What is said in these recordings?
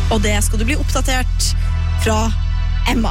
Og det skal du bli oppdatert fra Emma.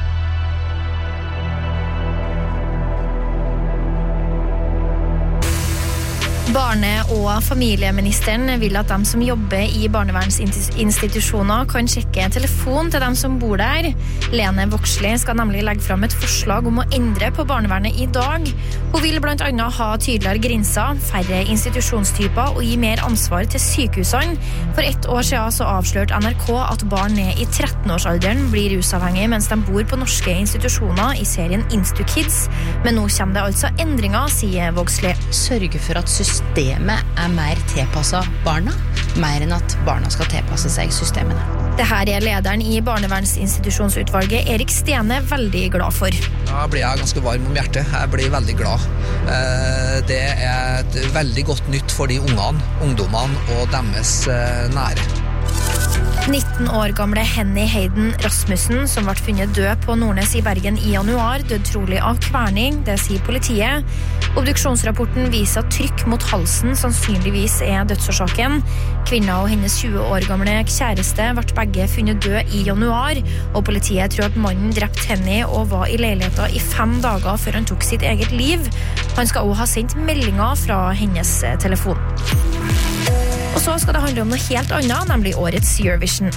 Barne- og familieministeren vil at de som jobber i barnevernsinstitusjoner kan sjekke telefon til dem som bor der. Lene Vågslid skal nemlig legge fram et forslag om å endre på barnevernet i dag. Hun vil blant annet ha tydeligere grenser, færre institusjonstyper og gi mer ansvar til sykehusene. For 1 år siden så avslørte NRK at barn ned i 13-årsalderen blir rusavhengige mens de bor på norske institusjoner i serien Instukids. Men nå kommer det altså endringer, sier Vågslid. Sørge for at systemet mer tilpasset barna, mer enn at barna skal tilpasse seg systemene. Det her lederen i barnevernsinstitusjonsutvalget, Erik Stene, veldig glad for. Da blir jeg ganske varm om hjertet. Jeg blir veldig glad. Det et veldig godt nytt for de ungdommene og deres nære. 19 år gamle Henny Hayden Rasmussen, som ble funnet død på Nordnes i Bergen i januar, døde trolig av kverning, det sier politiet. Obduksjonsrapporten viser at trykk mot halsen sannsynligvis dødsårsaken. Kvinna og hennes 20 år gamle kjæreste ble begge funnet død i januar, og politiet tror at mannen drepte Henny og var i leiligheten i 5 dager før han tok sitt eget liv. Han skal også ha sendt meldinger fra hennes telefon. Og så skal det handle om noe helt annet, nemlig årets Eurovision.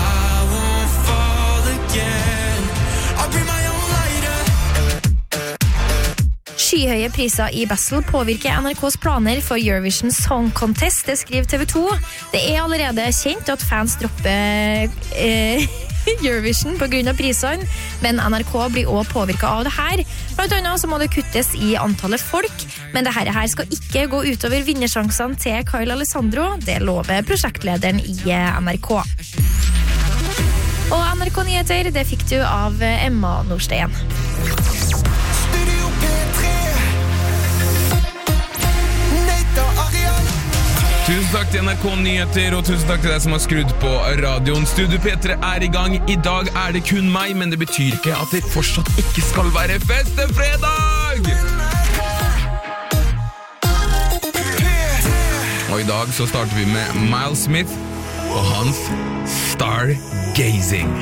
Skyhøye priser i Basel påvirker NRKs planer for Eurovision Song Contest, det skriver TV 2. Det allerede kjent at fans dropper Eurovision på grunn av prisene, men NRK blir også påvirket av det her. Blant annet så må det kuttes i antallet folk, men det her skal ikke gå utover vinnersjansene til Kyle Alessandro, det lover prosjektlederen i NRK. Og NRK Nyheter, det fikk du av Emma Nordstein. Tusen takk til NRK Nyheter, og tusen takk til deg som har skrudd på radioen. Studio P3 i gang. I dag det kun meg, men det betyr ikke at det fortsatt ikke skal være festefredag! Og i dag så starter vi med Miles Smith og hans Stargazing.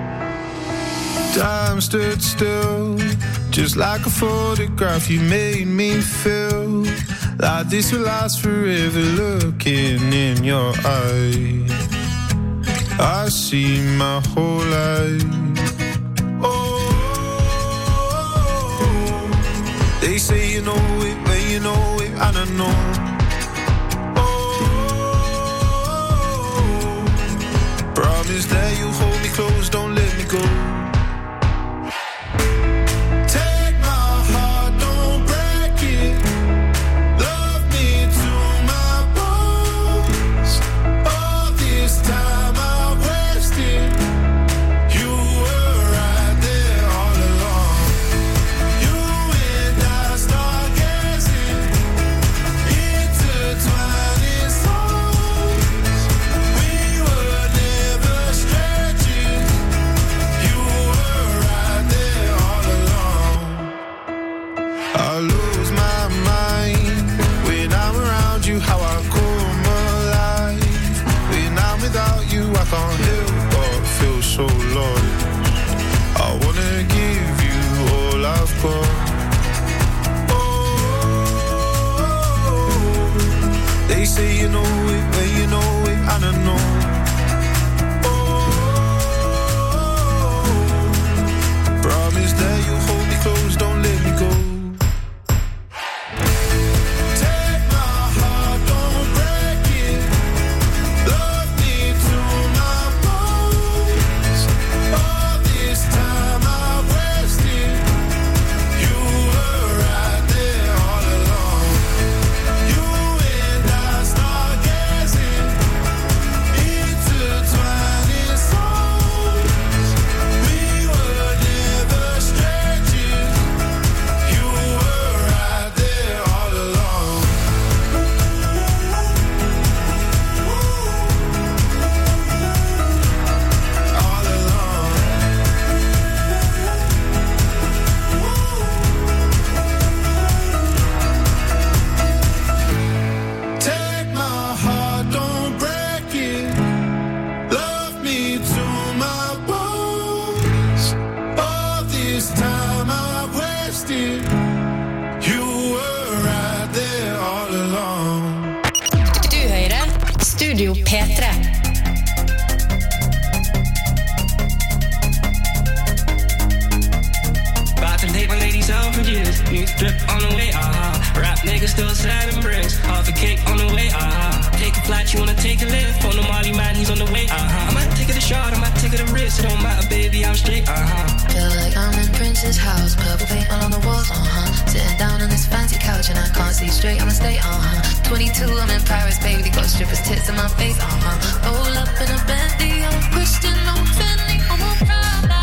Time stood still, just like a photograph. You made me feel like this will last forever. Looking in your eyes, I see my whole life. Oh, they say you know it when you know it, and I know. Oh, promise that you hold me close, don't let me go. Say you know it when you know it, and I know. Oh, promise that you hold me close, don't let me go. P3. About to take my ladies out for years. New drip on the way, Rap niggas still selling bricks. Half a cake on the way, Take a flight, you wanna take a lift. On the Molly man, he's on the way, I might take it a shot, I might take it a risk. It don't matter, baby, I'm straight, Feel like I'm in Prince's house. Purple paint all on the walls, Sitting down on this fancy couch and I can't see straight, I'ma stay, 22, I'm in Paris, baby. They got strippers' tits in my face, Roll up in a Bentley, I'm a Christian, I'm a Fendi, I'm a Prada.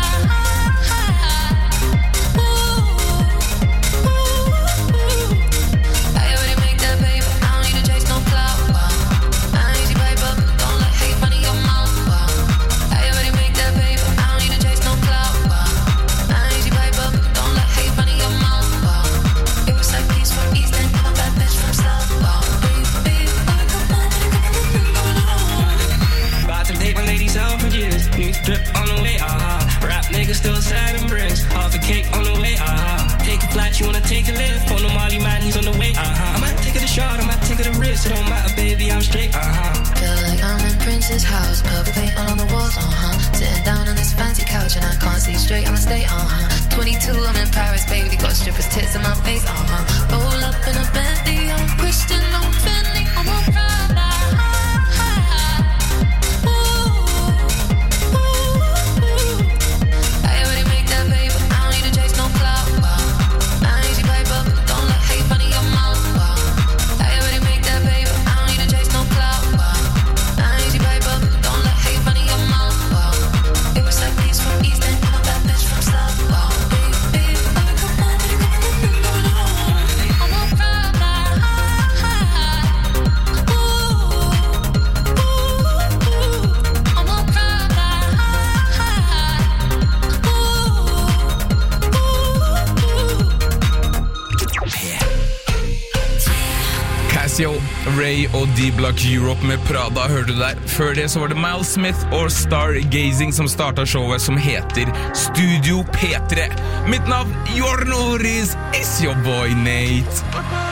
Drip on the way, Rap niggas still selling bricks. Half a cake on the way, Take a flight, you wanna take a lift. On the Molly man, he's on the way, I might take it a shot, I might take it a risk. It don't matter, baby, I'm straight, Feel like I'm in Prince's house. Purple paint all on the walls, Sitting down on this fancy couch and I can't see straight, I'ma stay, 22, I'm in Paris, baby. They got strippers' tits in my face, Roll up in a Bentley, I'm a Christian, I'm a Fendi, I'm a Prada. Ray og D-Block Europe med Prada, hørte du der. Før det så var det Miles Smith og Stargazing som startet showet som heter Studio P3. Mitt navn, Your Norris, is your boy Nate.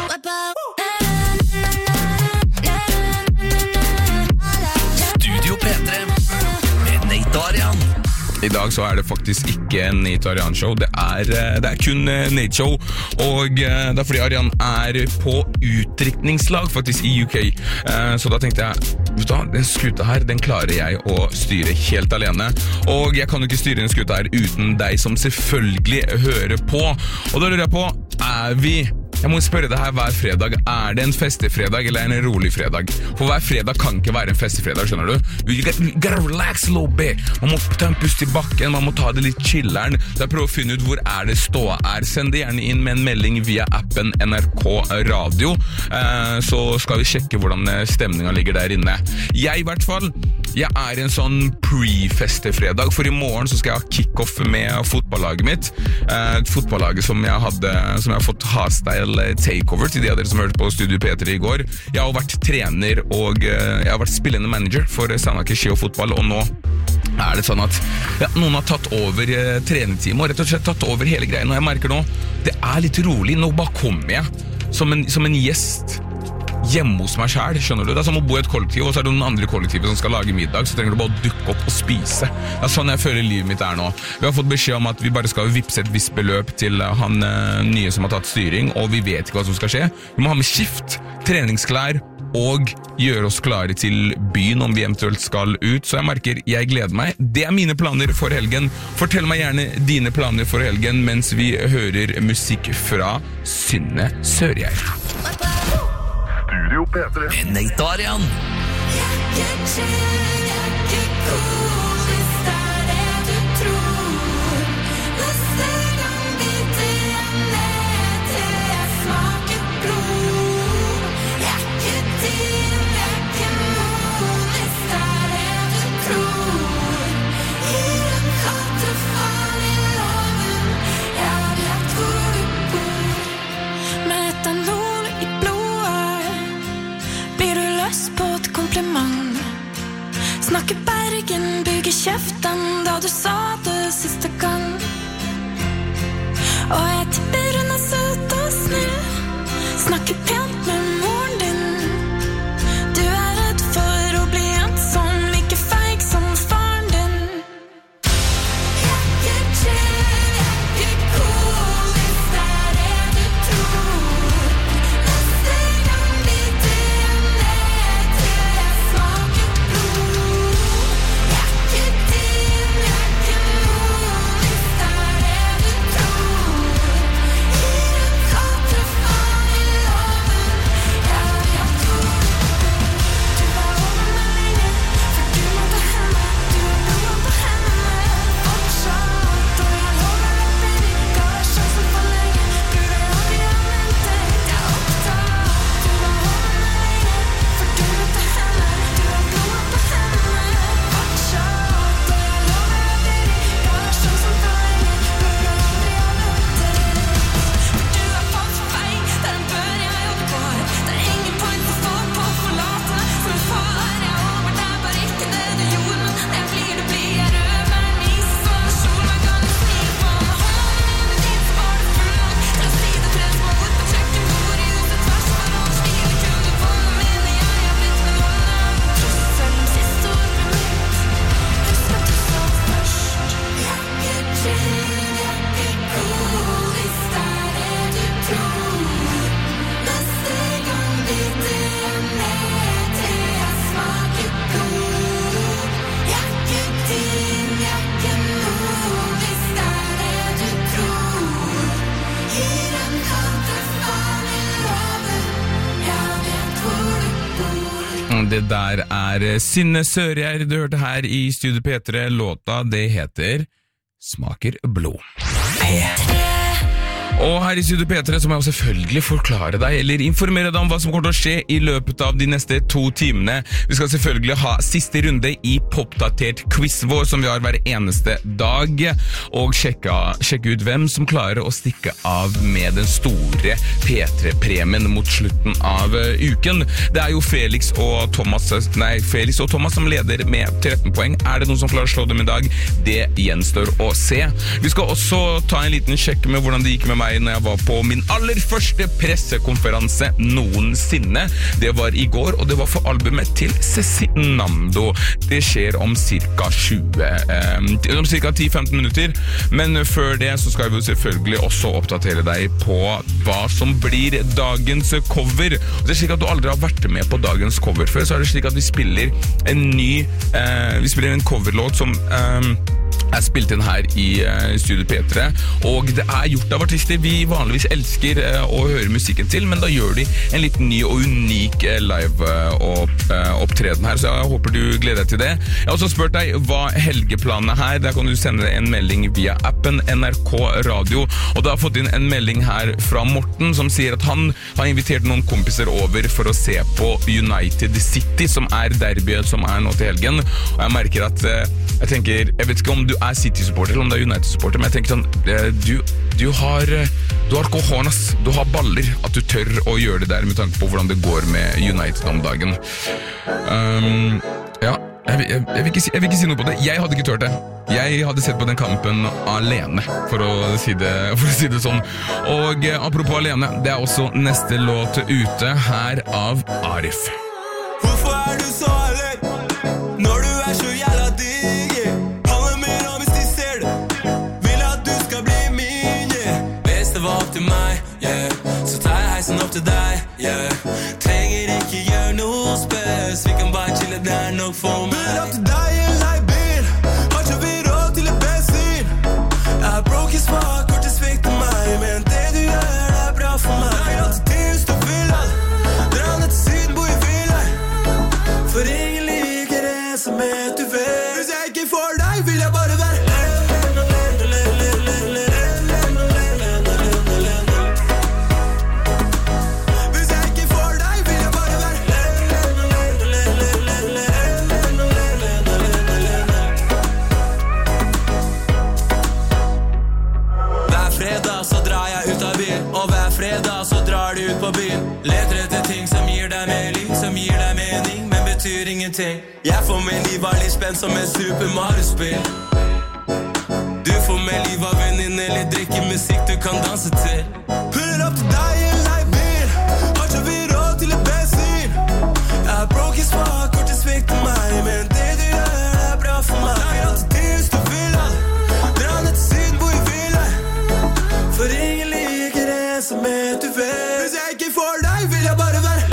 Studio P3 med Nate og Arian. I dag så det faktisk ikke en Nate og Arian show, det er kun Nate show, og det fordi Arian på utdrikningslag faktisk i UK, så da tenkte jeg, vet du hva, den skuta her, den klarer jeg å styre helt alene, og jeg kan jo ikke styre den skuta her uten deg som selvfølgelig hører på, og da lurer jeg på, vi... Jeg må spørre deg her hver fredag, det en festefredag eller en rolig fredag? For hver fredag kan ikke være en festefredag, skjønner du? You gotta relax a little bit. Man må ta en pust i bakken, man må ta det litt chilleren. Så jeg prøver å finne ut hvor det stå Send det gjerne inn med en melding via appen NRK Radio, så skal vi sjekke hvordan stemningen ligger der inne. Jeg i hvert fall, jeg en sånn pre-festefredag, for i morgen så skal jeg ha kick-off med fotballaget mitt. Fotballaget som jeg har fått hastyle takeover til de av dere som hørte på Studio P3 i går. Jeg har vært trener og jeg har vært spillende manager for Sandaker Ski og fotball, og nå det sånn at noen har tatt over treningsteamet og rett og slett tatt over hele greien, og jeg merker nå, det litt rolig. Nå bare kommer jeg som en gjest hjemme hos meg selv, skjønner du? Det som å bo i et kollektiv, og så det noen andre kollektiver som skal lage middag, så trenger du bare å dukke opp og spise. Det sånn jeg føler livet mitt nå. Vi har fått beskjed om at vi bare skal vippse et visst beløp til han nye som har tatt styring, og vi vet ikke hva som skal skje. Vi må ha med skift, treningsklær, og gjøre oss klare til byen om vi eventuelt skal ut, så jeg merker, jeg gleder meg. Det mine planer for helgen. Fortell meg gjerne dine planer for helgen, mens vi hører musikk fra Synne Sørgjær. Studio P3 med Nate og Arian. Snakker Bergen, bygger kjeften da du sa det siste gang. Og jeg tipper hun søt og snill, snakker pent med moren din. Du redd for å bli en Det der Synne Sørgjerd du hørte her i Studio P3. Låta det heter Smaker blod. P3. Og her i Studio P3 så må jeg selvfølgelig forklare deg eller informere deg om hva som kommer til å skje i løpet av de neste 2 timene. Vi skal selvfølgelig ha siste runde i popdatert quiz vår som vi har hver eneste dag, og sjekke ut hvem som klarer å stikke av med den store P3-premien mot slutten av uken. Det jo Felix og Thomas som leder med 13 poeng. Det noen som klarer å slå dem i dag? Det gjenstår å se. Vi skal også ta en liten sjekk med hvordan det gikk med meg når jeg var på min aller første pressekonferanse noensinne. Det var i går, og det var for albumet til Cezinando. Det skjer om cirka 10-15 minutter, men før det så skal vi selvfølgelig også oppdatere deg på hva som blir dagens cover. Det slik at du aldri har vært med på dagens cover før, så det slik at vi spiller en coverlåt som spilt inn her i Studio P3, og det gjort av artister vi vanligvis elsker å høre musikken til, men da gjør de en litt ny og unik live-opptreden her, så jeg håper du gleder deg til det. Jeg har også spurt deg hva helgeplanene her, der kan du sende en melding via appen NRK Radio, og da har jeg fått inn en melding her fra Morten som sier at han har invitert noen kompiser over for å se på United City, som derbyet som nå til helgen, og jeg merker at jeg vet ikke om du City-supporter eller om det United-supporter, men jeg tenker sånn, du har cojones, du har baller, at du tør å gjøre det der med tanke på hvordan det går med United om dagen. Ja, jeg vil ikke si noe på det. Jeg hadde ikke tørt det. Jeg hadde sett på den kampen alene, for å si det sånn. Og apropos alene, det også neste låt ute her av Arif. Hvorfor du så alene når du så jævla digg? Handler mer om hvis de ser det. Vil at du skal bli min, Hvis det var opp til meg, så tar jeg heisen opp til deg, Trenger ikke gjøre noe spes, vi kan bare chille, det nok for meg. Men opp til deg i en leiebil, har ikke vi råd til et bensin. Jeg broke i smak, kort til svikte meg, men det du gjør bra for meg. Jeg alltid til hus til villa, dra ned til syden, bo i villa, for ingen liker det som du vet. Hvis jeg ikke får deg, vil jeg bare være så drar du ut på byen. Leter etter ting som gir deg mer liv, som gir deg mening, men betyr ingenting. Jeg får med liv av litt spenn som et Super Mario-spill. Du får med liv av venninne eller drikke musikk du kan danse til. Puller opp til deg i en leiebil, har ikke vi råd til et bensin. Jeg broke i smak, kort til svikte meg, men det du gjør bra for meg. Jeg alltid til hus til villa, dra ned til syden, bo i villa, for ingen liker det som du vet. Hvis jeg ikke får deg, vil jeg bare være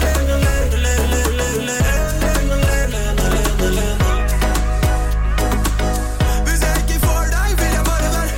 Hvis jeg ikke får deg, vil jeg bare være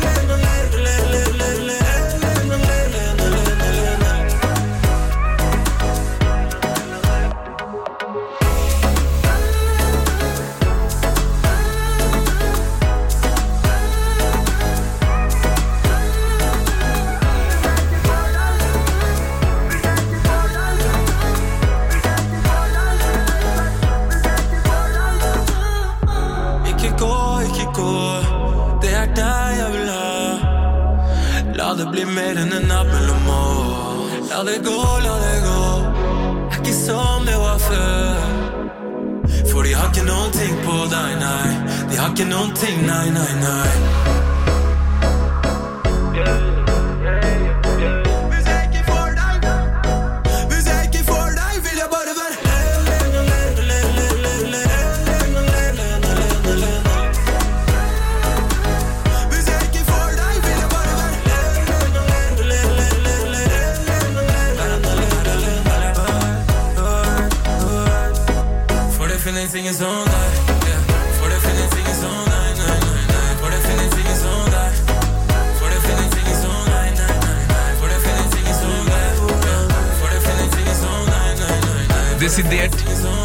La det bli mer enn en natt mellom år. La det gå, ikke som det var før. For de har ikke noen ting på deg, nei. De har ikke noen ting, nei. Hvis jeg ikke får deg, vil jeg bare være Anything is on that, For if anything is on that, For if anything is on that, For if anything is on that, For if anything is on that, For if anything is on that, Desidert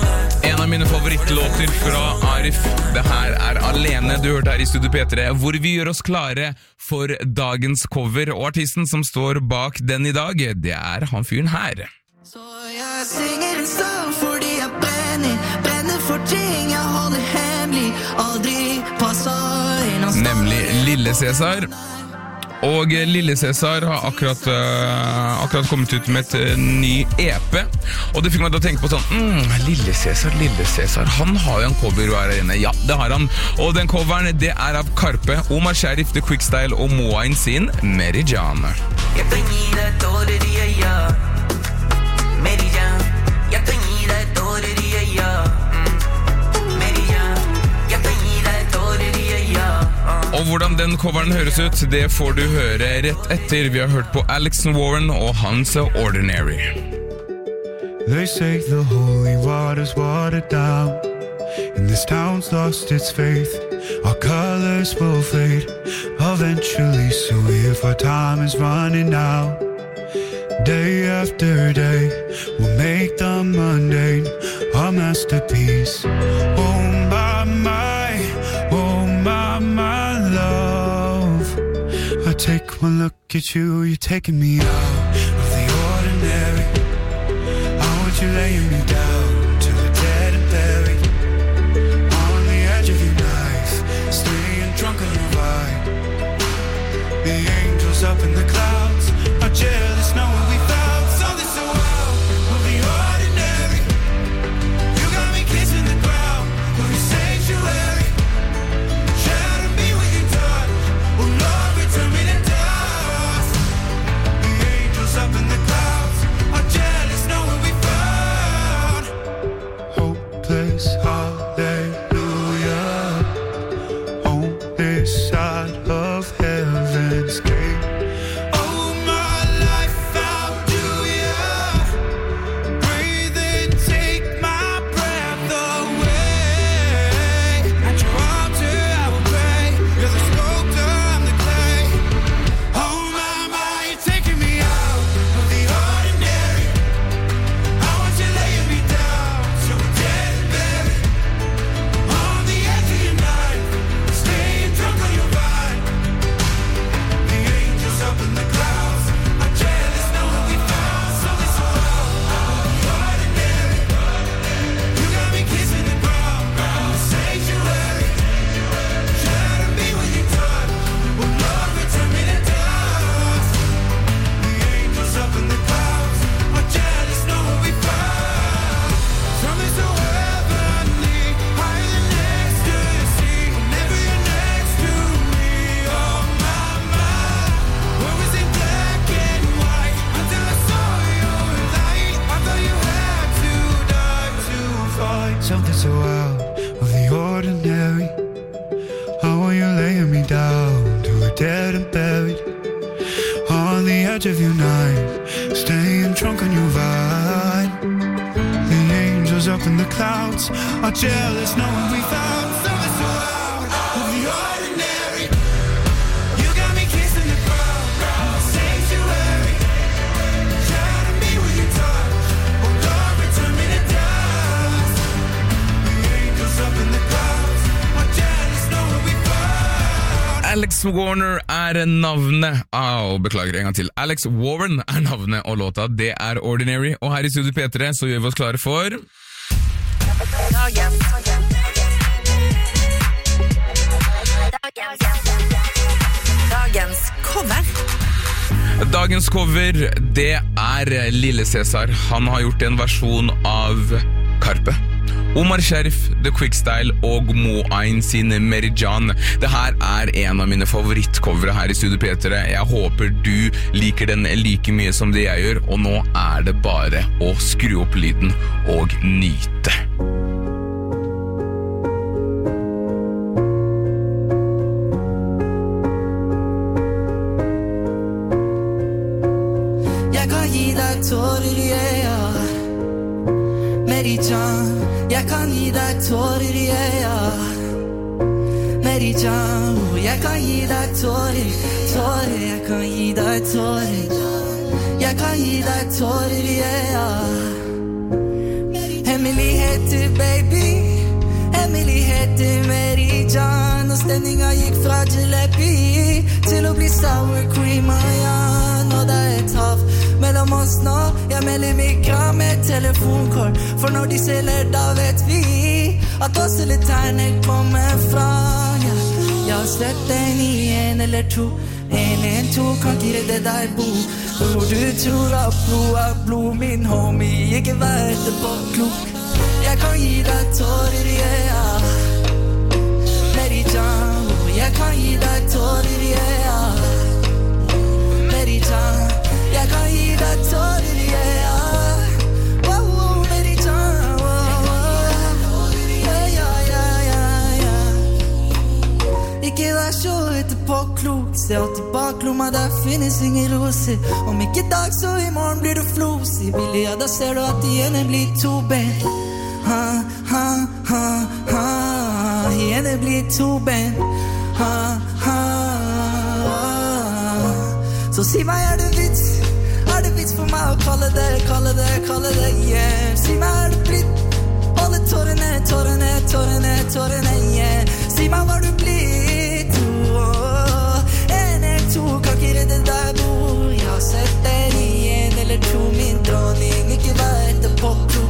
av mine favorittlåter fra Arif. Det her Alene, du hørte her I Studio P3, hvor vi gjør oss klare for dagens cover. Og artisten som står bak den I dag, det han fyren her. Så jeg synger en sang fordi jeg brenner for ting jeg holder hemmelig, aldri passer inn av Nemlig Lille Cæsar. Og Lille Cæsar har akkurat kommet ut med et ny EP. Og det fikk meg til å tenke på sånn Lille Cæsar, han har jo en cover her inne. Ja, det har han. Og den coveren, det av Karpe, Omar Sharif, The Quickstyle og Moain sin Merijan. Jeg kan gi deg tårer I øya, Merijan. Jeg kan gi deg tårer I øya, Merijan. Jeg kan gi deg tårer I øya. Og hvordan den coveren høres ut, det får du høre rett etter. Vi har hørt på Alex Warren og hans Ordinary. They say the holy water's watered down, and this town's lost its faith. Our colors will fade eventually, so if our time is running out, day after day, we'll make the mundane our masterpiece. Oh my love, I take one look at you, you're taking me out of the ordinary. I want you laying me down till we're dead and buried, on the edge of your knife, staying drunk on your ride. The angels up in the clouds are jealous knowing we found something so out of the ordinary. You got me kissing the ground of your sanctuary. Shadow me with your touch, oh Lord, return me to dust. The angels up in the clouds are jealous knowing we found hopeless hallelujah on this side of heaven's gate. Oh my life, how do ya breathe and take my breath away? At your altar I will pray, you're the sculptor, I'm the clay. Oh my, you're taking me out of the ordinary. I want you laying me down till we're dead and buried, on the edge of your knife, staying drunk on your vine. The angels up in the clouds are jealous knowing we found something so out of the ordinary. You got me kissing the ground of the sanctuary. Shadow me with your touch, oh Lord, return me to dust. The angels up in the clouds are jealous knowing we found something so heavenly, higher than ecstasy. Whenever you're next to me, oh my, what was in black and white until I saw your light. I thought you had to die to fight something so out of the ordinary. I want you laying me down till we're dead and buried, on the edge of your knife, staying drunk on your vine. The angels up in the clouds are jealous knowing we found something so out of the ordinary. You got me kissing the ground of the sanctuary. Shadow me with your touch, oh Lord, return me to dust. The angels up in the clouds are jealous knowing we found. Alex Warner navnet. Beklager en gang til. Alex Warren navnet, og låta det Ordinary. Og her I Studio P3 så gjør vi oss klare for Dagens cover. Dagens cover, det Lille Cæsar. Han har gjort en versjon av Karpe. Omar Sharif, The Quickstyle og Moain sin Merijan. Det her en av mine favorittcovere her I Studio P3. Jeg håper du liker den like mye som det jeg gjør, og nå det bare å skru opp lyden og nyte. Jeg kan gi deg tårer I øya, Merijan. Jeg kan gi deg tårer I øya, Merijan. Jeg kan gi deg tårer, jeg kan gi deg tårer. Jeg kan gi deg tårer I øya, Hemmeligheter, baby. Hemmeligheter, Mary Jan. Og stemninga gikk fra jalebi til å bli sour cream og Jan. Og det et hav mellom oss nå. Jeg melder mikra med telefonkår. For når de selger, da vet vi at oss eller tegner kommer fra. Jeg har sett den i en eller to. En to kan ikke redde deg, bo. Hvor du tror at blod, min homie. Ikke vær etterpå klok. Jeg kan gi deg tårer, yeah. Mary Jan. Jeg kan gi deg tårer, yeah. Mary Jan. Jeg kan gi deg tårer, yeah. Wow, Mary Jan. Ikke vær så etterpåklok. Se alltid bak lomma, der finnes ingen roser. Om ikke i dag, så i morgen blir du flosig. Billig, ja, da ser du at igjen blir to ben. Igjen blir to ben. Så si meg, er det vits? Er det vits for meg å kalle det, yeah. Si meg, er det blitt? Alle tårene, yeah. Si meg hva du blir, en eller to kan ikke redde deg, bror. Jeg har sett den i en eller to, min dronning. Ikke vær etterpå klok.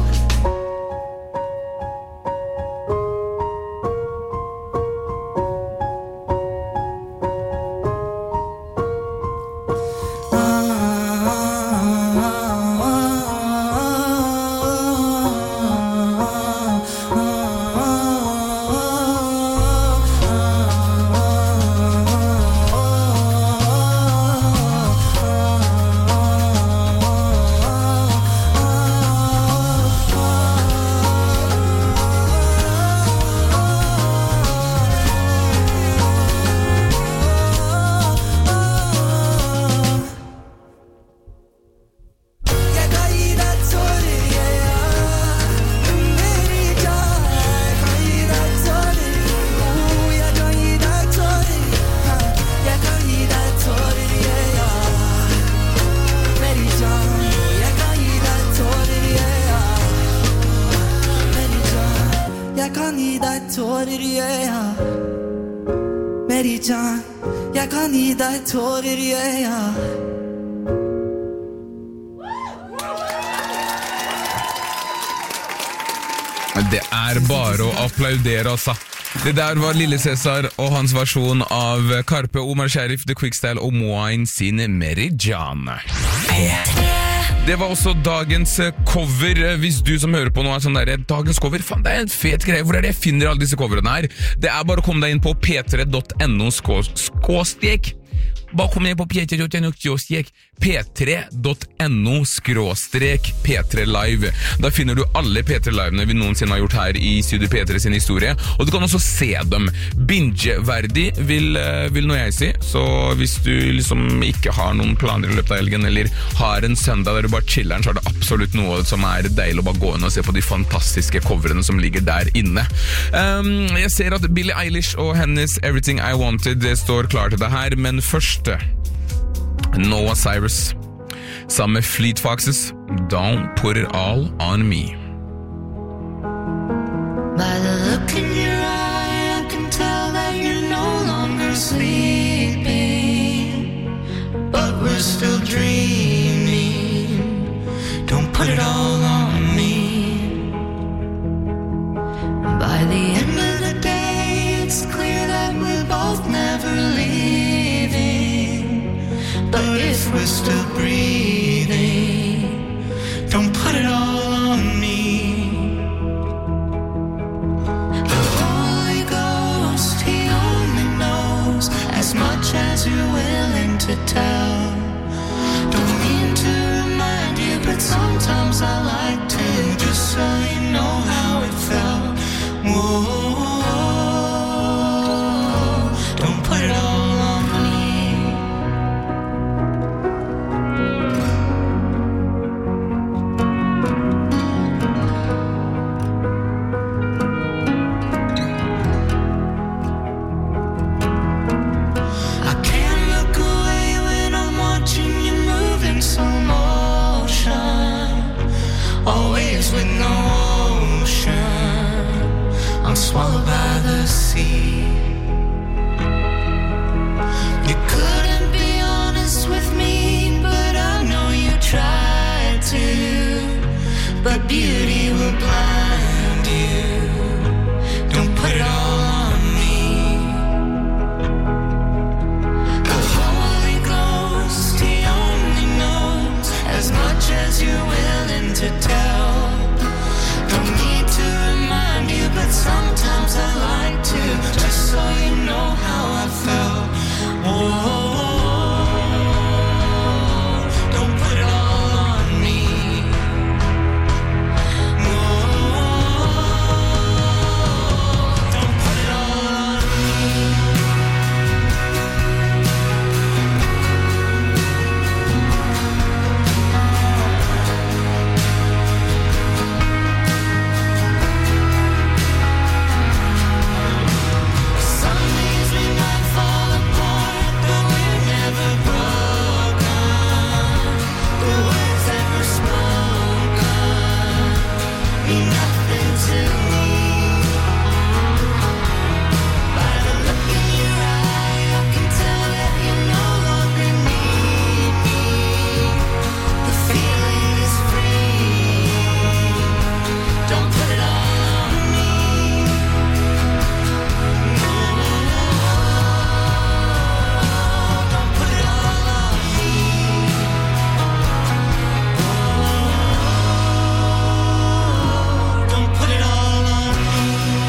Tårer, yeah. Det bare å applaudere, altså. Det der var Lille Cæsar og hans versjon av Karpe, Omar Sharif, The Quickstyle og Moain sin Mary Jan. Det var også dagens cover. Hvis du som hører på nå er sånn der, dagens cover, faen, det en fet greie. Hvor det jeg finner alle disse coverene her? Det bare å komme deg inn på p3.no/skåstek. Bare kom inn på p3.no/P3-live. Da finner du alle P3-livene vi noensinne har gjort her i Studio P3 sin historie, og du kan også se dem. Binge-verdig vil nå jeg si, så hvis du liksom ikke har noen planer i løpet av helgen, eller har en søndag der du bare chiller'n, så er det absolutt noe som deilig å bare gå inn og se på de fantastiske coverene som ligger der inne. Jeg ser at Billie Eilish og hennes Everything I Wanted står klar til det her, men først Noah Cyrus sammen med Fleet Foxes, Don't Put It All On Me. By the look in your eye, I can tell that you're no longer sleeping, but we're still dreaming. Don't put it all on me. By the end of the day, it's clear that we're both never leaving. But if we're still breathing, don't put it all on me. The Holy Ghost, He only knows as much as you're willing to tell. Don't mean to remind you, but sometimes I like to, just so you know how it felt. Whoa, don't put it all on me. I can't look away when I'm watching you move in slow motion, always with no swallowed by the sea. You couldn't be honest with me, but I know you tried to. But beauty will blind you. Don't put it all on me. The Holy Ghost, He only knows as much as you're willing to tell. Don't need to remind you, but sometimes I like to, just so you know how I felt. Oh, don't put it all on me. Don't put it all on me. Some days we might fall apart, but we're never broken. The words that were spoken mean nothing to me. By the look in your eye, I can tell that you no longer need me. The feeling is free. Don't put it all on me. No, don't put it all on me. Don't put it all on me.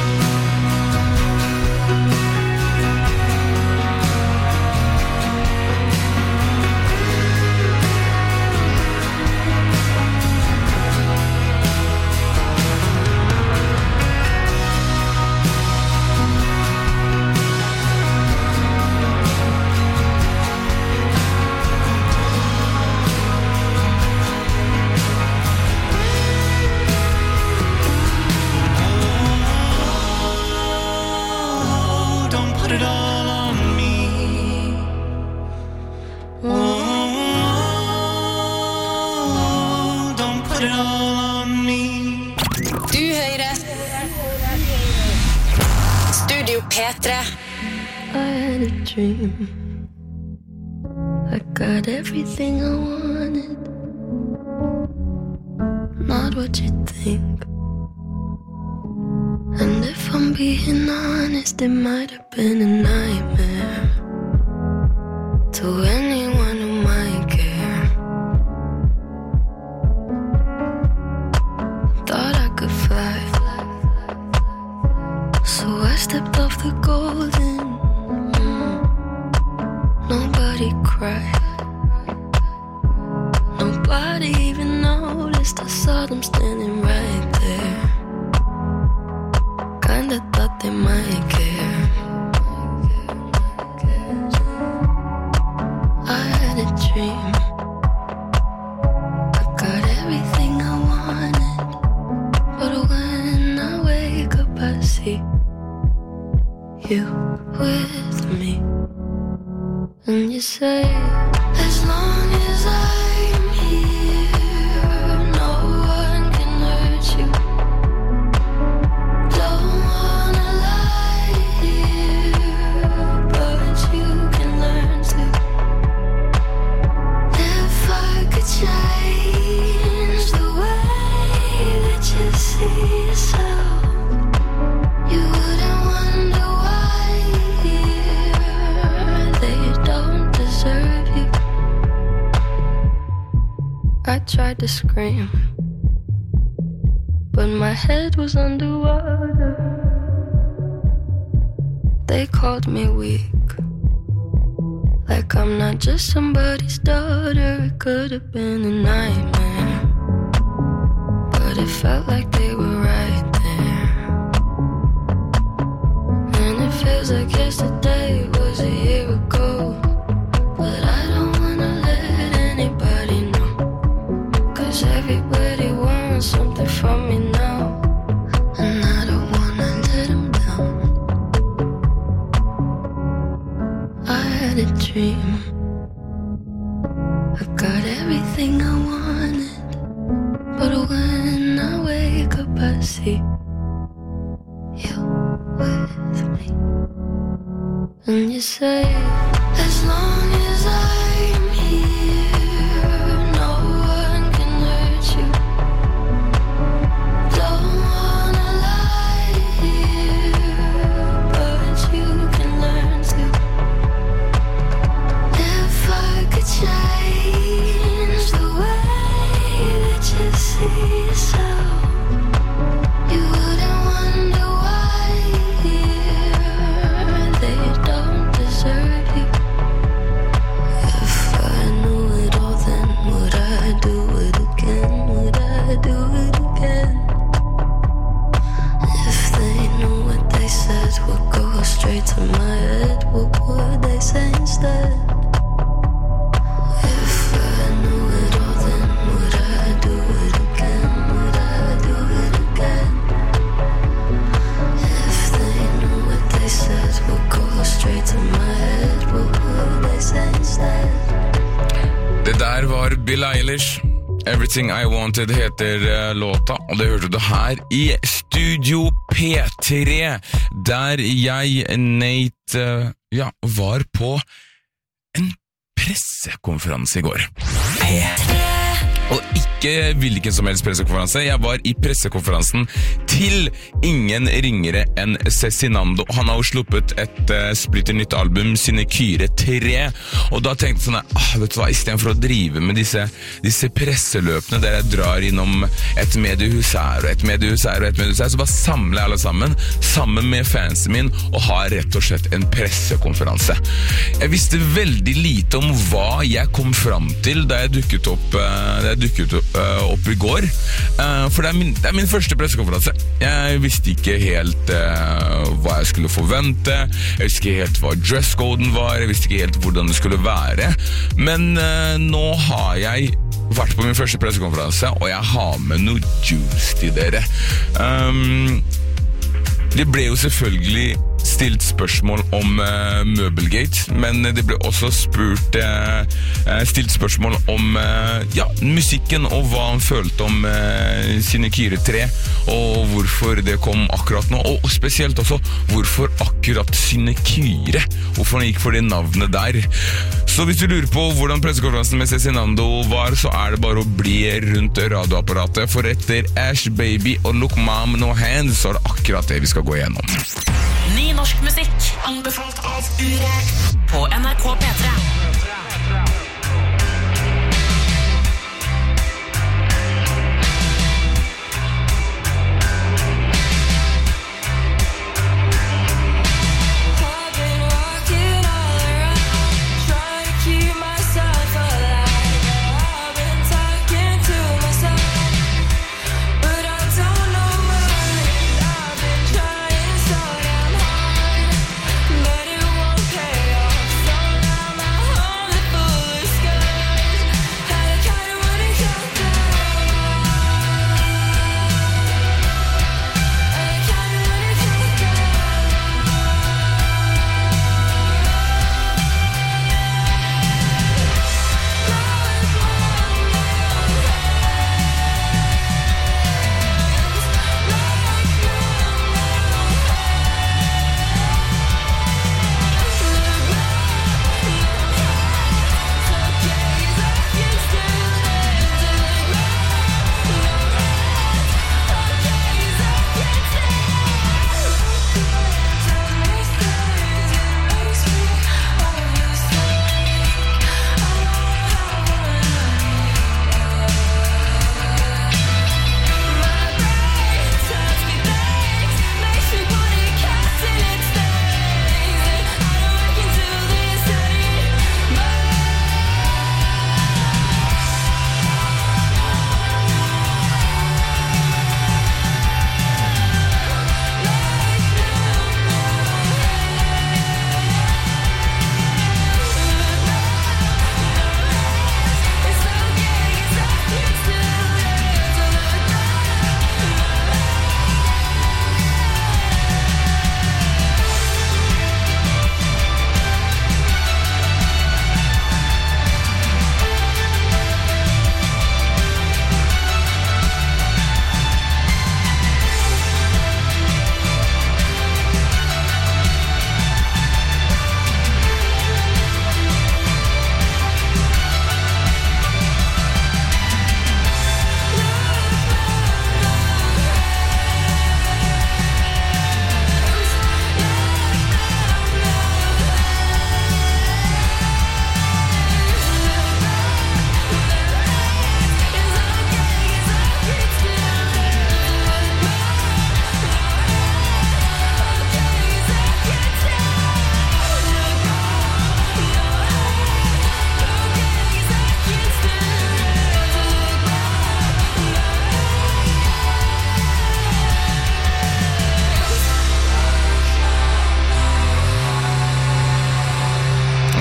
Oh, don't put it all on me. Oh, don't put it all on me. Du hører Studio P3. I had a dream. I got everything I wanted. Not what you think. And if I'm being honest, it might have been a nightmare to anyone who might care. Thought I could fly, so I stepped off the golden. Nobody cried. Nobody even noticed. I saw them standing right there. Kinda thought they might care. I had a dream. I got everything I wanted. But when I wake up I see you with me. And you say, as long as I'm here, no one can hurt you. Don't wanna lie here, but you can learn to. If I could change the way that you see yourself, you wouldn't wonder why they don't deserve you. I tried to scream, but my head was underwater. They called me weak, like I'm not just somebody's daughter. It could have been a nightmare, but it felt like they were right there. And it feels like yesterday was a year ago. But I don't wanna let anybody know, 'cause everybody wants something from me now, and I don't wanna let them down. I had a dream. I got everything I wanted, but when I wake up I see you And you say, as long as I'm here, no one can hurt you. Don't wanna lie here, but you can learn to. If I could change the way that you see yourself, you wouldn't wonder why here they don't deserve you. If I knew it all, then would I do it again? Would I do it again? If they knew what they said would go straight to my head, what would they say instead? If I knew it all, then would I do it again? Would I do it again? If they knew what they said would go straight to my head, what would they say instead? Det der var Bill Eilish. Everything I Wanted heter låta, og det hørte du her i Studio P3, der jeg, Nate, var på en pressekonferanse i går. Og ikke hvilken som helst pressekonferanse. Jeg var i pressekonferansen til ingen ringere enn Cezinando. Han har jo sluppet et splitter nytt album, Synekyre 3, og da tenkte jeg sånn, vet du hva, i stedet for å drive med disse presseløpene der jeg drar innom et mediehus her og et mediehus her og et mediehus her, så bare samler jeg alle sammen med fansen min, og har rett og slett en pressekonferanse. Jeg visste veldig lite om hva jeg kom fram til da jeg dukket opp i går, for det er min første pressekonferanse. Jeg visste ikke helt hva jeg skulle forvente, jeg visste ikke helt hva dresscoden var, jeg visste ikke helt hvordan det skulle være, men nå har jeg vært på min første pressekonferanse, og jeg har med noe juice til dere. Det ble jo selvfølgelig stilt spørsmål om Møbelgate, men det ble også stilt spørsmål om musikken og hva han følte om Synekyre 3, og hvorfor det kom akkurat nå, og spesielt også hvorfor akkurat Synekyre, hvorfor han gikk for det navnet der. Så hvis du lurer på hvordan pressekonferansen med Cezinando var, så er det bare å bli rundt radioapparatet, for etter Ash Baby og Look Mom No Hands, så er det akkurat det vi skal gå igjennom. Ny norsk musikk, anbefalt av Urek på NRK P3. But it won't pay off, so now my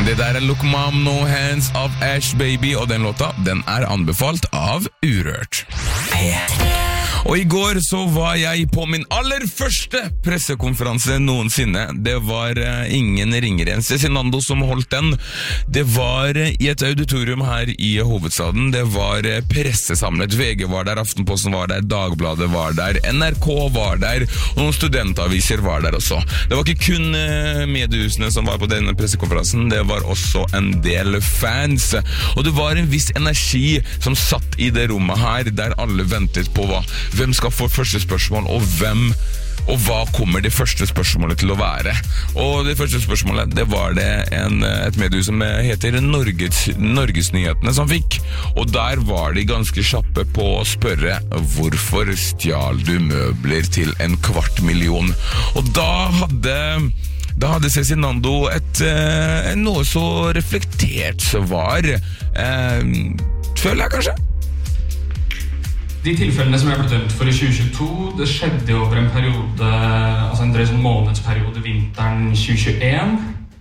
Det der Look Mom No Hands av Ash Baby, og den låta, den anbefalt av Urørt. Og I går så var jeg på min aller første pressekonferanse noensinne. Det var ingen ringere enn Cezinando som holdt den. Det var I et auditorium her I hovedstaden. Det var pressesamlet. VG var der, Aftenposten var der, Dagbladet var der, NRK var der, og noen studentaviser var der også. Det var ikke kun mediehusene som var på denne pressekonferansen, det var også en del fans. Og det var en viss energi som satt I det rommet her, der alle ventet på hvem skal få første spørsmål, og hva kommer det første spørsmålet til å være. Og det første spørsmålet, det var det et mediehus som heter Norgesnyhetene som fikk. Og der var de ganske kjappe på å spørre hvorfor stjal du møbler til 250 000. Og da hadde Cezinando noe så reflektert svar. Føler jeg kanskje? De tilfellene som jeg ble dømt for I 2022, det skjedde jo over en periode, altså en drøy månedsperiode vinteren 2021.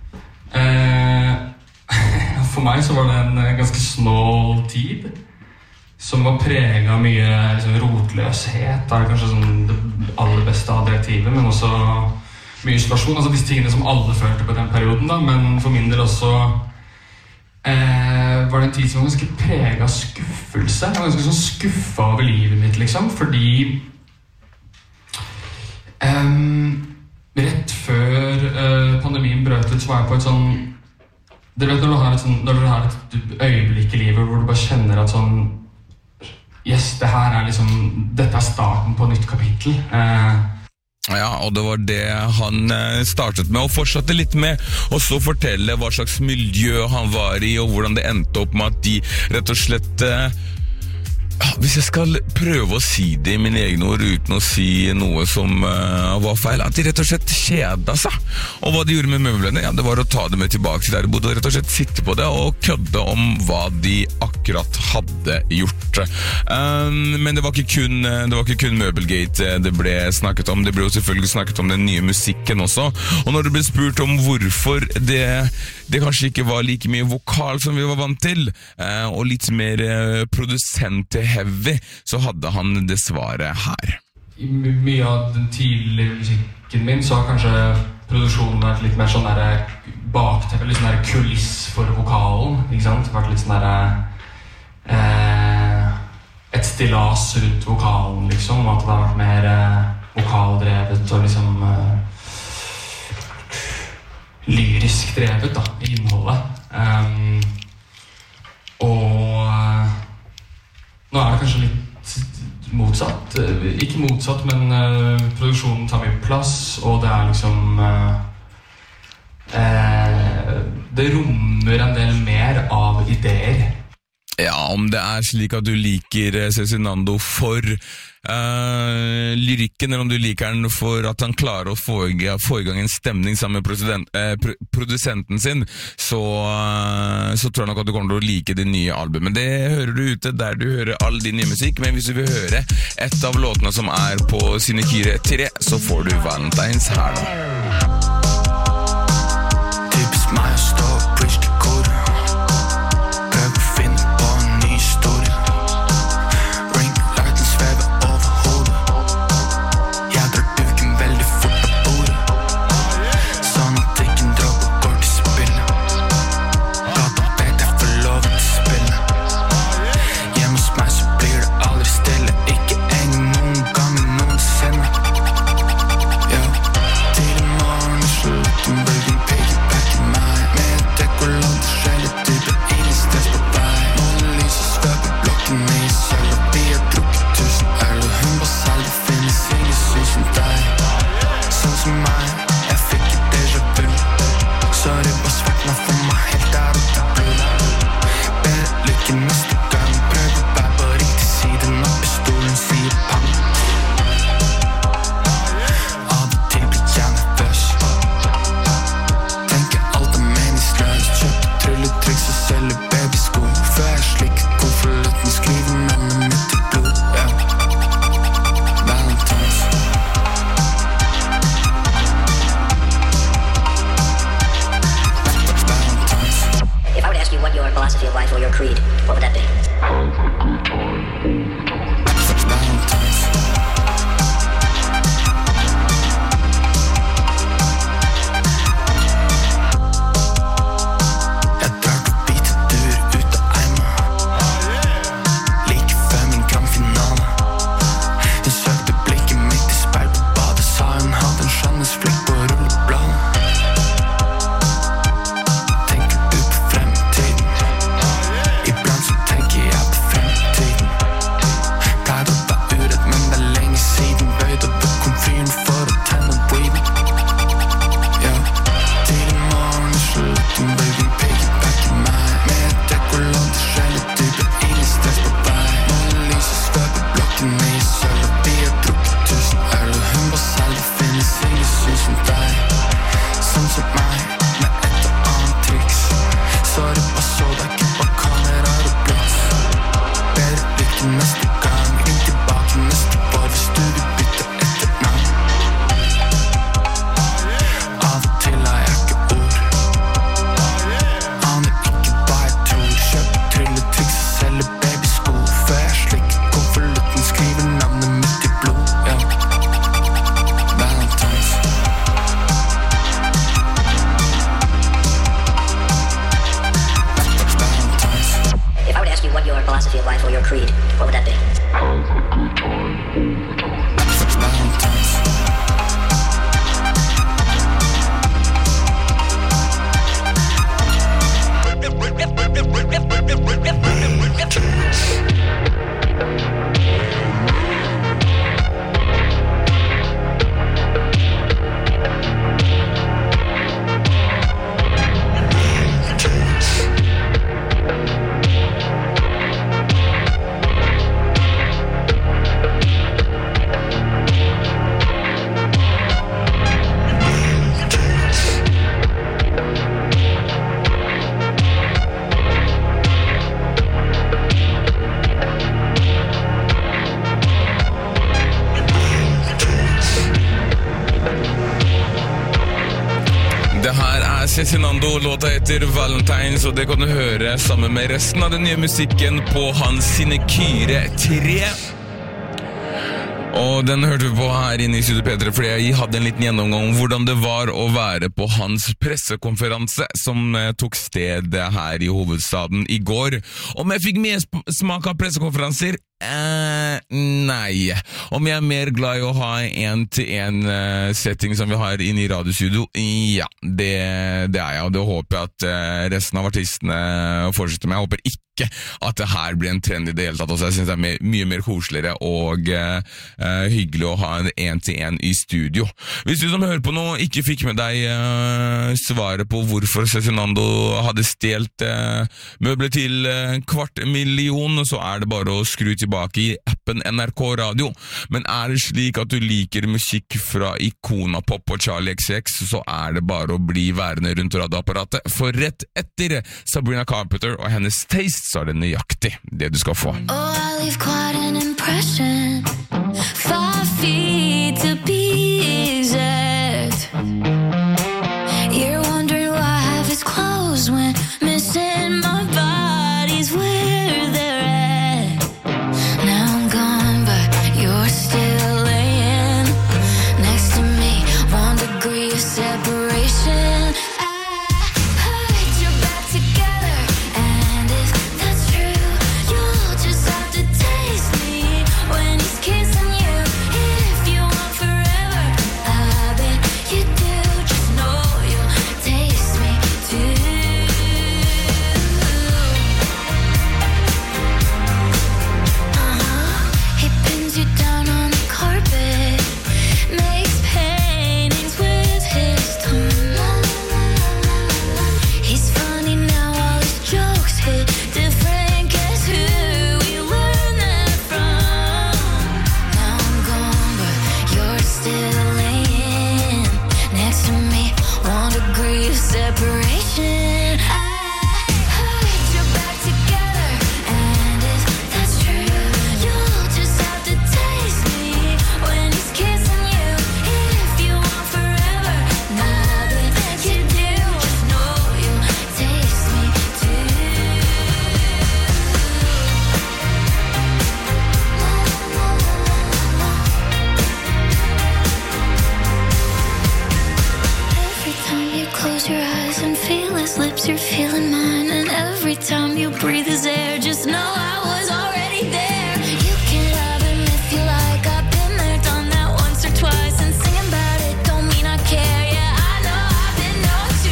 For meg så var det en ganske snål tid, som var preget av mye liksom, rotløshet, det kanskje sånn det aller beste adjektivet, men også mye isolasjon, altså disse tingene som alle følte på den perioden da, men for min del også var det en tid som var ganske preget av skuffelse. Jeg var ganske sånn skuffet over livet mitt, liksom, fordi rett før pandemien brøt ut, så var jeg på et sånn dere vet når du har et øyeblikk I livet hvor du bare kjenner at sånn yes, dette starten på et nytt kapittel. Ja, og det var det han startet med, og fortsatte litt med, og så fortelle hva slags miljø han var I, og hvordan det endte opp med at de rett og slett hvis jeg skal prøve å si det I mine egne ord uten å si noe som var feil, at de rett og slett kjeda seg. Og hva de gjorde med møblene, ja, det var å ta det med tilbake til der de bodde, og rett og slett sitte på det og kødde om hva de akkurat hadde gjort. Men det var ikke kun Møbelgate det ble snakket om, det ble jo selvfølgelig snakket om den nye musikken også. Og når det ble spurt om hvorfor det kanskje ikke var like mye vokal som vi var vant til, og litt mer produsent-heavy, så hadde han det svaret her. I mye av den tidlige musikken min så har kanskje produksjonen vært litt mer sånn der bakteppe, litt sånn der kuliss for vokalen, ikke sant? Det har vært litt sånn der et stillas rundt vokalen, liksom, at det har vært mer vokaldrevet og liksom lyrisk drevet da, I innholdet. Og nå det kanskje litt motsatt. Ikke motsatt, men produksjonen tar mye plass, og det liksom det rommer en del mer av ideer. Ja, om det slik at du liker Cezinando for lyrikken, eller om du liker den for at han klarer å få I gang en stemning sammen med produsenten sin, så tror jeg nok at du kommer til å like det nye albumet. Det hører du ute der du hører all din nye musikk, men hvis du vil høre et av låtene som på Sinekire 3, så får du Valentines her da. Tips meg å stå og bridge til kode. Prøv å finne på en ny historie. Ringlighten svever over hodet. Jeg drar duken veldig fort på bordet, sånn at ikke en dråpe går til spille. Gata vet jeg får lov til spille. Hjemme hos meg så blir det aldri stille, ikke en noen gang noensinne. Ja, til I morgen philosophy of life or your creed, what would that be? Cezinando, låta heter Valentines, og det kan du høre sammen med resten av den nye musikken på hans Sinekyre 3. Og den hørte vi på her inne i Studio P3, fordi jeg hadde en liten gjennomgang om hvordan det var å være på hans pressekonferanse som tok sted her i hovedstaden i går. Om jeg fikk mer smak av pressekonferanser? Nei. Om jeg mer glad i å ha en-til-en setting som vi har inne i radiostudio? Ja, det er jeg, og det håper jeg at resten av artistene fortsetter med. Jeg håper ikke at det her blir en trend i det hele tatt også. Jeg synes det er mye mer koseligere og hyggelig å ha en-til-en i studio. Hvis du som hører på nå ikke fikk med deg svaret på hvorfor Cezinando hadde stjelt møbler til 250.000, så er det bare å skru tilbake i appen NRK Radio. Men er det slik at du liker musikk fra Icona Pop og Charlie XX, så er det bare å bli værende rundt radioapparatet, for rett etter Sabrina Carpenter og hennes Taste, så er det nøyaktig det du skal få. Oh, I leave quite an impression 5 feet to be exact. You're wondering why I have his clothes when missing my body's where they're at. Now I'm gone, but you're still laying next to me. 1 degree of separation. 'cause you're feeling mine. And every time you breathe his air, just know I was already there. You can love him if you like. I've been there, done that once or twice. And singing about it don't mean I care. Yeah, I know I've been known to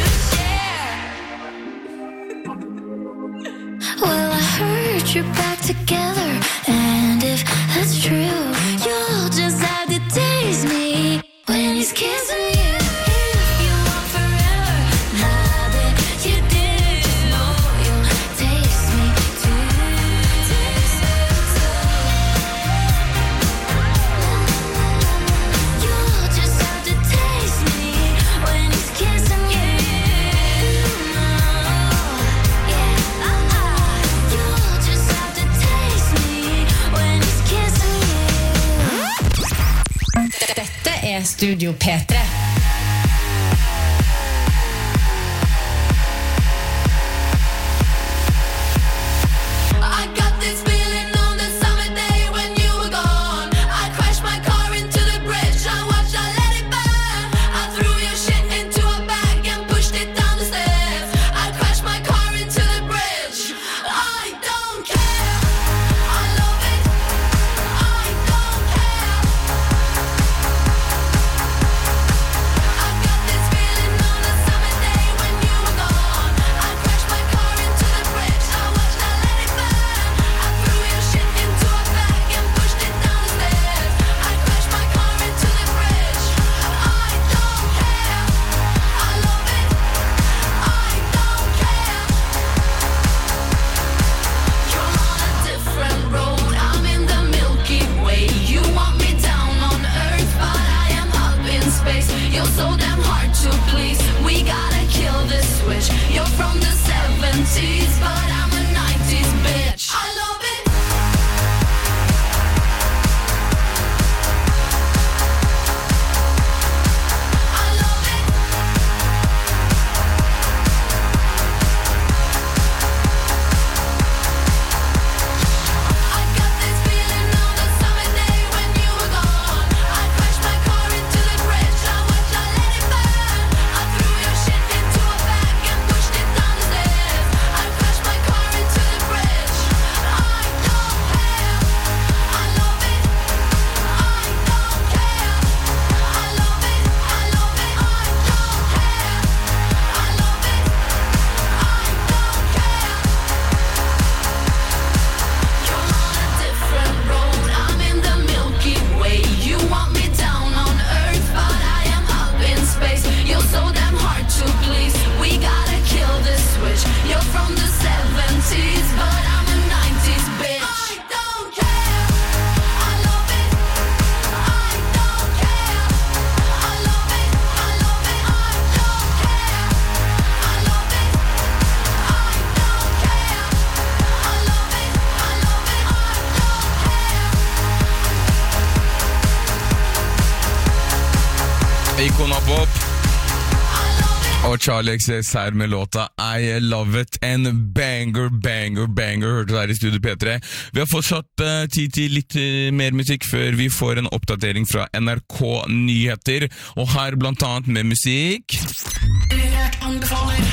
share. Well, I heard you're back together, and if that's true, you'll just have to taste me when he's kissing you. If you want forever, I bet you do. Know you'll taste me too. You'll just have to taste me when he's kissing you. You'll just have to taste me when he's kissing you. Dette Studio P3. I got this feeling on the summer day when you were gone. I crashed my car into the bridge. I watched, I let it burn. I threw your shit into a bag and pushed it down the stairs. I crashed my car into the bridge. I don't care. I love it. I don't care. I got this feeling on the summer day when you were gone. I crashed my car into the bridge. I watched, I let it burn. I threw your shit into a bag and pushed it down the stairs. I crashed my car into the bridge. I don't care. I love it. I don't care. You're on a different road. I'm in the Milky Way. You want me down on Earth, but I am up in space. You're so damn hard to please. We gotta kill this switch. You're from the 70s, but I'm a 90s bitch. I love it. I love it. I got this feeling on the summer day when you were gone. I crashed my car into the bridge. I watched, I let it burn. I threw your shit into a bag and pushed it down the stairs. I crashed my car into the bridge. I don't care. I love it. I don't care. I love it. I love it. I don't care. I love it. I don't care. You're on a different road. I'm in the Milky Way. You want me down on Earth, but I am up in space. You're so damn hard to please. We gotta kill this switch. You're from the 70s, but I'm a 90s bitch. I don't care. I love it. I don't care. I love it. I love it. I don't care. I love it. I don't care. I love it. I love it. I don't care. Icona Pop og Charlie XS her med låta I Love It. En banger, banger, banger hørte du her i Studio P3. Vi har fortsatt tid til litt mer musikk før vi får en oppdatering fra NRK Nyheter, og her blant annet med musikk. Urørt anbefaler.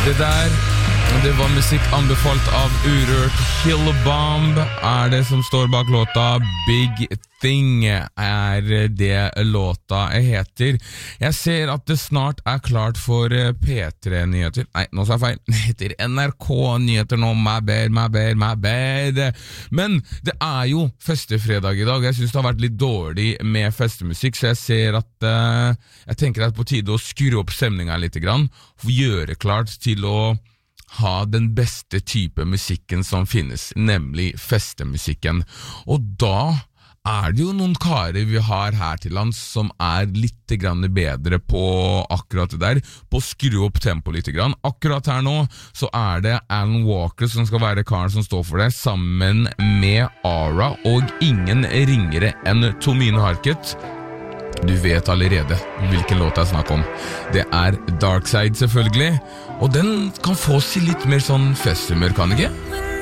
Det var musikk anbefalt av Urørt. Killbomb det som står bak låta. Big Thing det låta heter. Jeg ser at det snart klart for P3-nyheter. Nei, nå sa jeg feil. Det heter NRK-nyheter nå. My bad. Men det jo festefredag I dag. Jeg synes det har vært litt dårlig med festemusikk, så jeg ser at jeg tenker at det på tide å skru opp stemningen litt grann, og gjøre klart til å ha den beste type musikken som finnes, nemlig festemusikken. Og da det jo noen karer vi har her til lands som litt grann bedre på akkurat det der, på å skru opp tempo litt grann. Akkurat her nå så det Alan Walker som skal være karen som står for det, sammen med Ara, og ingen ringere enn Tomine Harket. Du vet allerede hvilken låt jeg snakker om. Det Dark Side selvfølgelig, og den kan få seg litt mer sånn festhumør, kan ikke?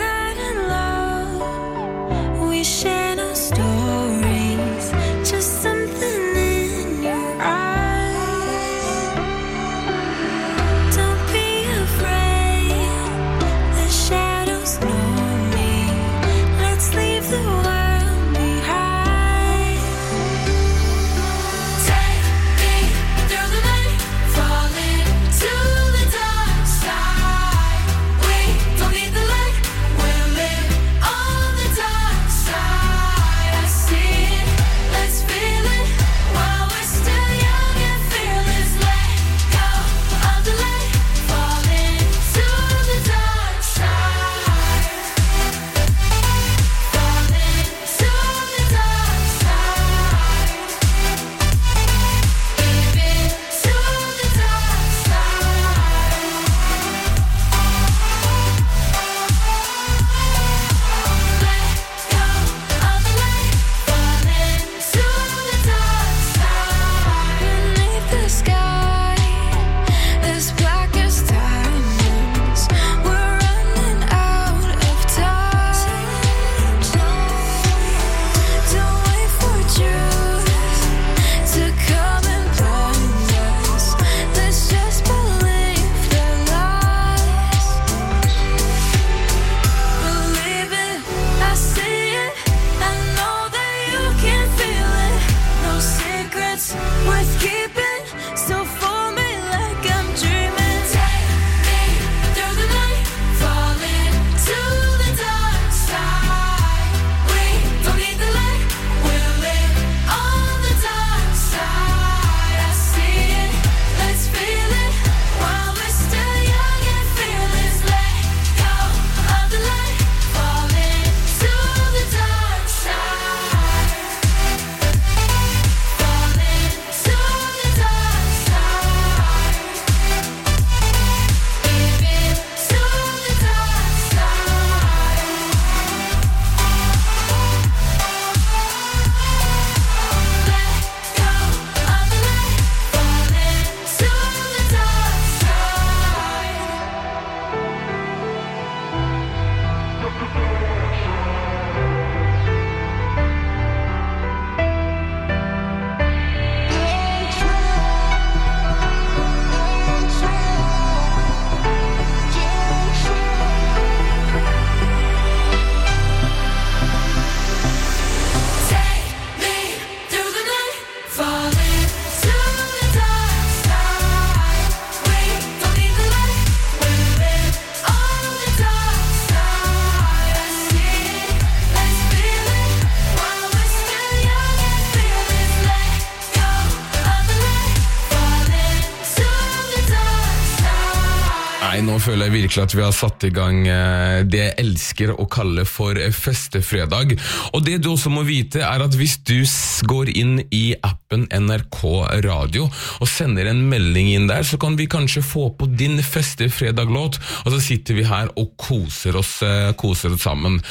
Nå føler jeg virkelig at vi har satt I gang det jeg elsker å kalle for festefredag. Og det du også må vite at hvis du går inn I appen NRK Radio og sender en melding inn der, så kan vi kanskje få på din festefredag-låt, og så sitter vi her og koser oss sammen.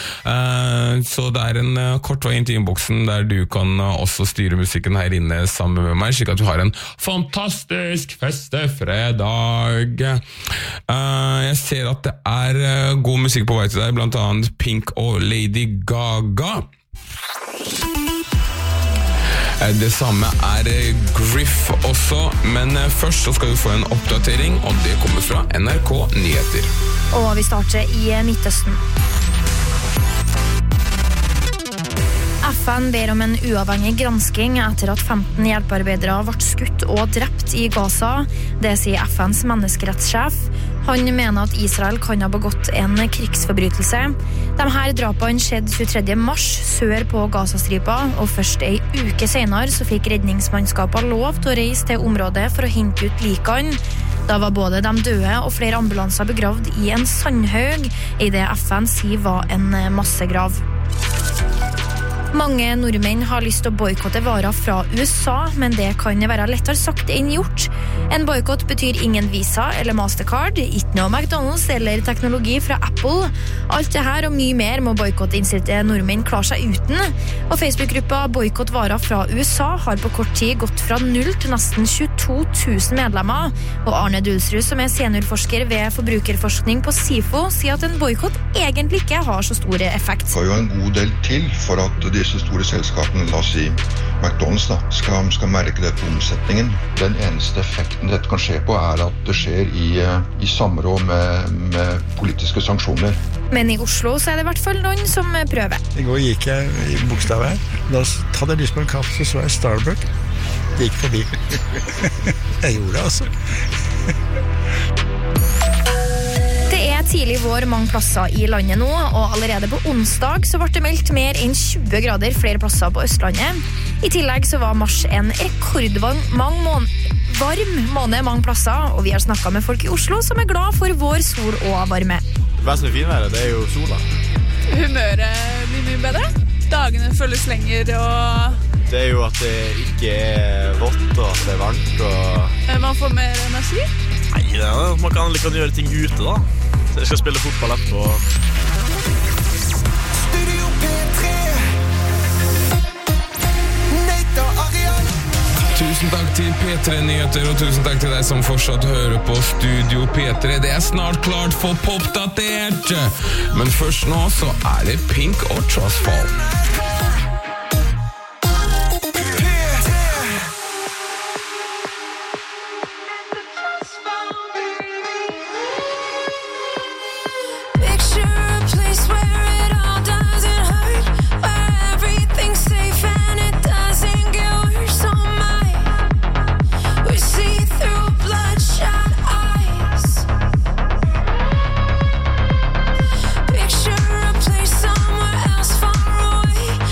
Så det en kort vei inn til innboksen der du kan også styre musikken her inne sammen med meg, slik at du har en fantastisk festefredag. Jeg ser at det god musikk på vei til deg, blant annet Pink og Lady Gaga. Det samme Griff også, men først så skal du få en oppdatering, og det kommer fra NRK Nyheter. Og vi starter i Midtøsten. FN ber om en uavhengig gransking etter at 15 hjelpearbeidere ble skutt og drept i Gaza. Det sier FNs menneskerettssjef. Han mener at Israel kan ha begått en krigsforbrytelse. De her drapene skjedde 23. mars sør på Gazastripa, og først en uke senere så fikk redningsmannskaper lov til å reise til området for å hente ut likene. Da var både de døde og flere ambulanser begravd i en sandhaug, i det FN sier var en massegrav. Mange nordmenn har lyst til å boykotte varer fra USA, men det kan være lettere sagt enn gjort. En boykott betyr ingen Visa eller Mastercard, ikke noe McDonald's eller teknologi fra Apple. Alt det her og mye mer må boykottinnstilte nordmenn klare seg uten. Og Facebook-gruppa Boykott varer fra USA har på kort tid gått fra 0 til nesten 22 000 medlemmer. Og Arne Dulsrud, som seniorforsker ved forbrukerforskning på SIFO, sier at en boykott egentlig ikke har så stor effekt. Det får jo en god del til for at disse store selskapene, la oss si McDonald's, skal merke det på omsetningen. Den eneste effekten dette kan skje på at det skjer i samråd med politiske sanksjoner. Men i Oslo så det i hvert fall noen som prøver. I går gikk jeg i Bogstad her. Da hadde jeg lyst på en kaffe, så jeg Starbucks. Det gikk forbi. Jeg gjorde det altså. Tidlig vår mange plasser i landet nå, og allerede på onsdag så ble det meldt mer enn 20 grader flere plasser på Østlandet. I tillegg så var mars en rekordvarm måned mange plasser, og vi har snakket med folk i Oslo som glad for vår sol og varme. Det beste med finværet, det jo sola. Humøret blir mye bedre. Dagene føles lenger, og det jo at det ikke vått, og at det varmt, og man får mer energi. Nei, man kan gjøre ting ute da. Så jeg skal spille fotball etterpå. Studio P3 Neita Arian. Tusen takk til P3 Nyheter, og tusen takk til deg som fortsatt hører på Studio P3. Det snart klart for Popdatert. Men først nå så det Pink og Trustfall. Somewhere else far away.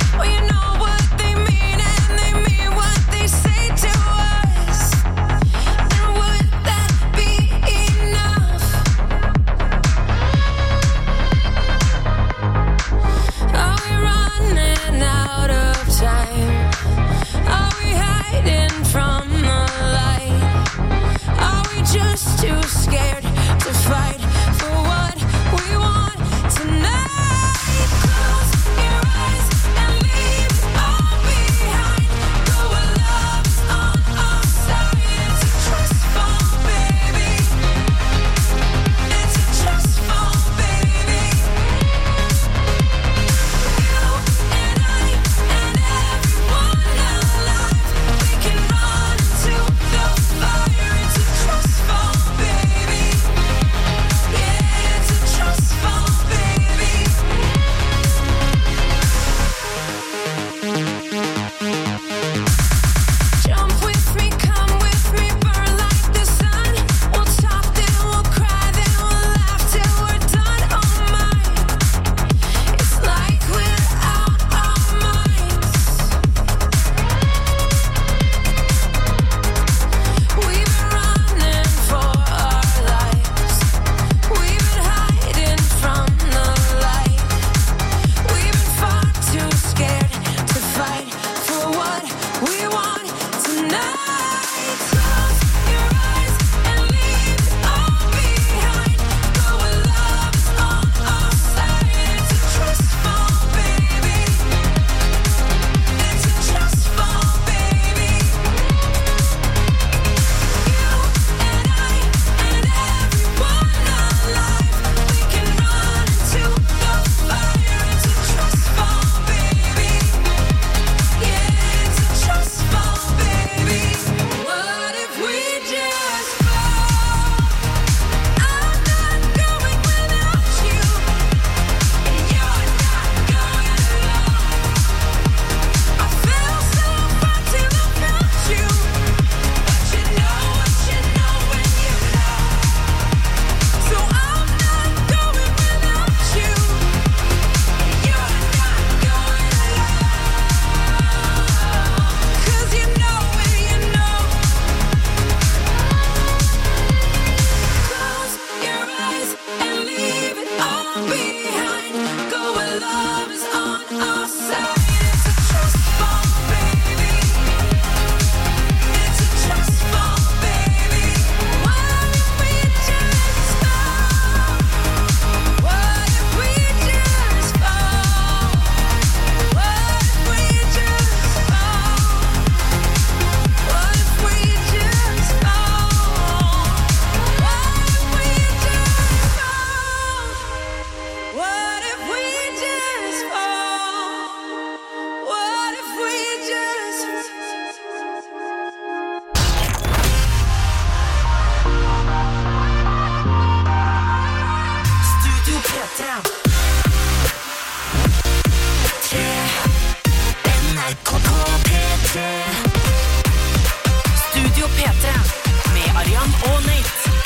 på nett.